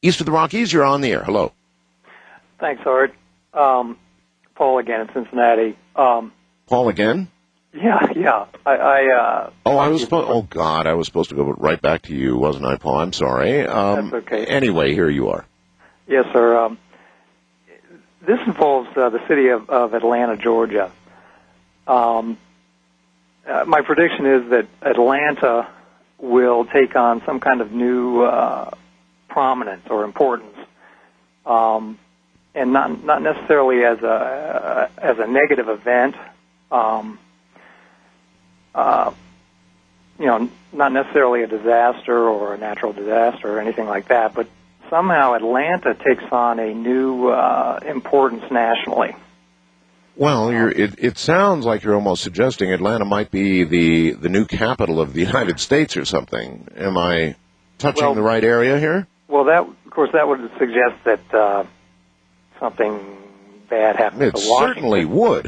east of the Rockies. You're on the air. Hello. Thanks, Art. Paul again in Cincinnati. Paul again? Yeah. I was supposed to go right back to you, wasn't I, Paul? I'm sorry. That's okay. Anyway, here you are. Yes, sir. This involves the city of Atlanta, Georgia. My prediction is that Atlanta will take on some kind of new prominence or importance, and not necessarily as a negative event. Not necessarily a disaster or a natural disaster or anything like that, but somehow Atlanta takes on a new importance nationally. Well, it sounds like you're almost suggesting Atlanta might be the new capital of the United States or something. Am I touching the right area here? Well, that would suggest that something bad happened to Washington. It certainly would.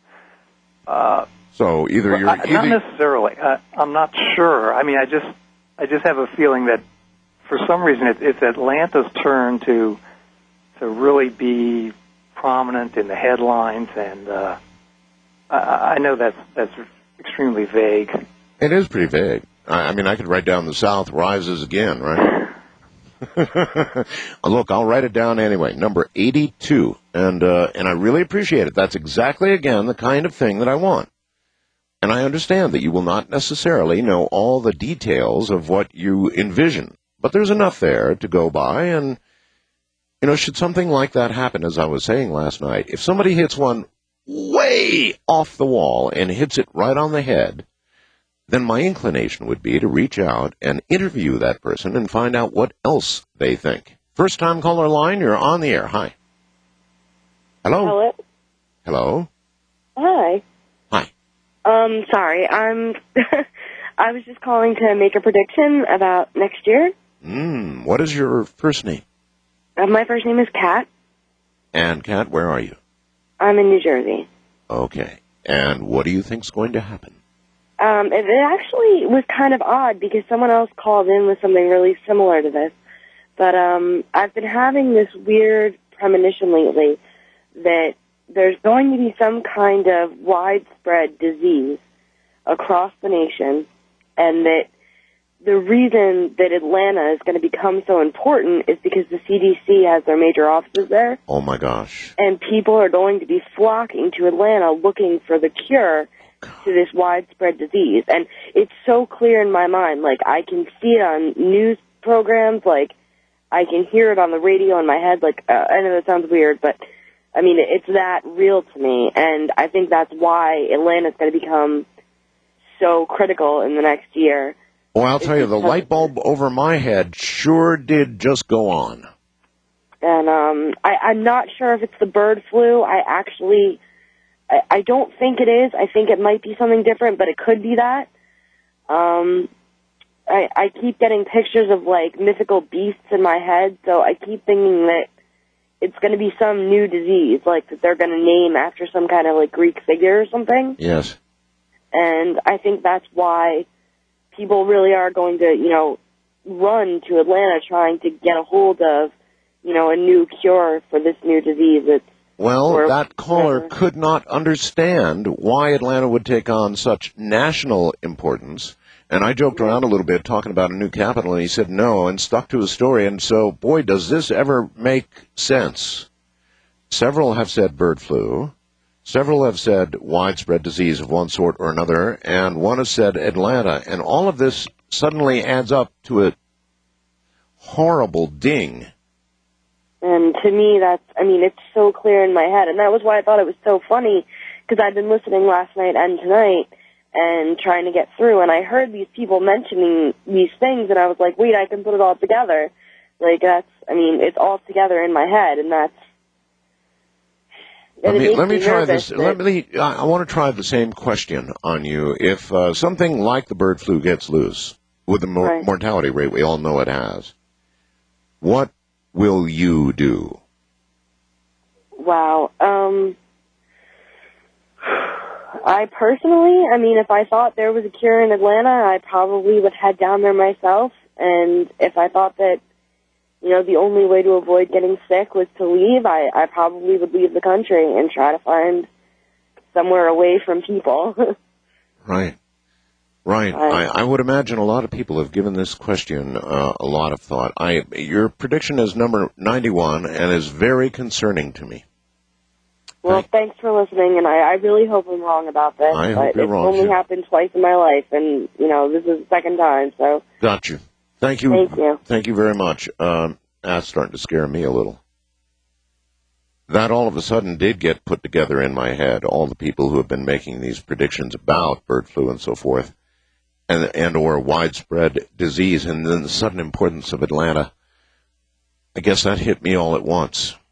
So not necessarily. I'm not sure. I mean, I just have a feeling that for some reason it's Atlanta's turn to really be prominent in the headlines, and I know that's extremely vague. It is pretty vague. I mean, I could write down the South rises again, right? Look, I'll write it down anyway. Number 82, and I really appreciate it. That's exactly, again, the kind of thing that I want. And I understand that you will not necessarily know all the details of what you envision, but there's enough there to go by. And, should something like that happen, as I was saying last night, if somebody hits one way off the wall and hits it right on the head, then my inclination would be to reach out and interview that person and find out what else they think. First-time caller line, you're on the air. Hi. Hello? Hello? Hi. Hi. Sorry, I was just calling to make a prediction about next year. What is your first name? My first name is Kat. And Kat, where are you? I'm in New Jersey. Okay. And what do you think's going to happen? It actually was kind of odd because someone else called in with something really similar to this. But I've been having this weird premonition lately that there's going to be some kind of widespread disease across the nation, and that the reason that Atlanta is going to become so important is because the CDC has their major offices there. Oh, my gosh. And people are going to be flocking to Atlanta looking for the cure to this widespread disease. And it's so clear in my mind. Like, I can see it on news programs. Like, I can hear it on the radio in my head. Like, I know that sounds weird, but, I mean, it's that real to me. And I think that's why Atlanta's going to become so critical in the next year. Well, I'll tell you, the light bulb over my head sure did just go on. And I'm not sure if it's the bird flu. I don't think it is. I think it might be something different, but it could be that. I keep getting pictures of, like, mythical beasts in my head, so I keep thinking that it's going to be some new disease, like that they're going to name after some kind of, like, Greek figure or something. Yes. And I think that's why people really are going to, run to Atlanta trying to get a hold of, a new cure for this new disease. Well, that caller could not understand why Atlanta would take on such national importance. And I joked around a little bit talking about a new capital, and he said no and stuck to his story. And so, boy, does this ever make sense. Several have said bird flu. Several have said widespread disease of one sort or another. And one has said Atlanta. And all of this suddenly adds up to a horrible ding. And to me, it's so clear in my head. And that was why I thought it was so funny, because I've been listening last night and tonight and trying to get through. And I heard these people mentioning these things, and I was like, wait, I can put it all together. Like, it's all together in my head, and that's... Let me try this. I want to try the same question on you. If something like the bird flu gets loose, with the mortality rate we all know it has, what will you do? Wow. I personally, if I thought there was a cure in Atlanta, I probably would head down there myself. And if I thought that the only way to avoid getting sick was to leave, I probably would leave the country and try to find somewhere away from people. Right. Right. I would imagine a lot of people have given this question a lot of thought. Your prediction is number 91 and is very concerning to me. Well, thanks for listening, and I really hope I'm wrong about this. I hope you're wrong. It's only happened twice in my life, and, this is the second time, so. Got you. Thank you. Thank you. Thank you very much. That's starting to scare me a little. That all of a sudden did get put together in my head, all the people who have been making these predictions about bird flu and so forth, and or widespread disease, and then the sudden importance of Atlanta. I guess that hit me all at once.